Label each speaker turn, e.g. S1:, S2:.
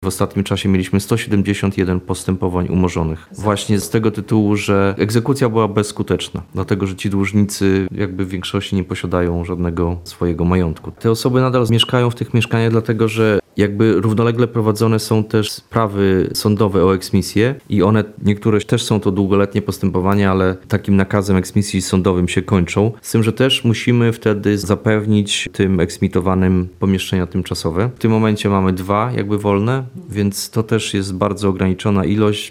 S1: W ostatnim czasie mieliśmy 171 postępowań umorzonych. Właśnie z tego tytułu, że egzekucja była bezskuteczna, dlatego że ci dłużnicy jakby w większości nie posiadają żadnego swojego majątku. Te osoby nadal mieszkają w tych mieszkaniach, dlatego że jakby równolegle prowadzone są też sprawy sądowe o eksmisję i one, niektóre też są to długoletnie postępowania, ale takim nakazem eksmisji sądowym się kończą. Z tym, że też musimy wtedy zapewnić tym eksmitowanym pomieszczenia tymczasowe. W tym momencie mamy 2 jakby wolne, więc to też jest bardzo ograniczona ilość.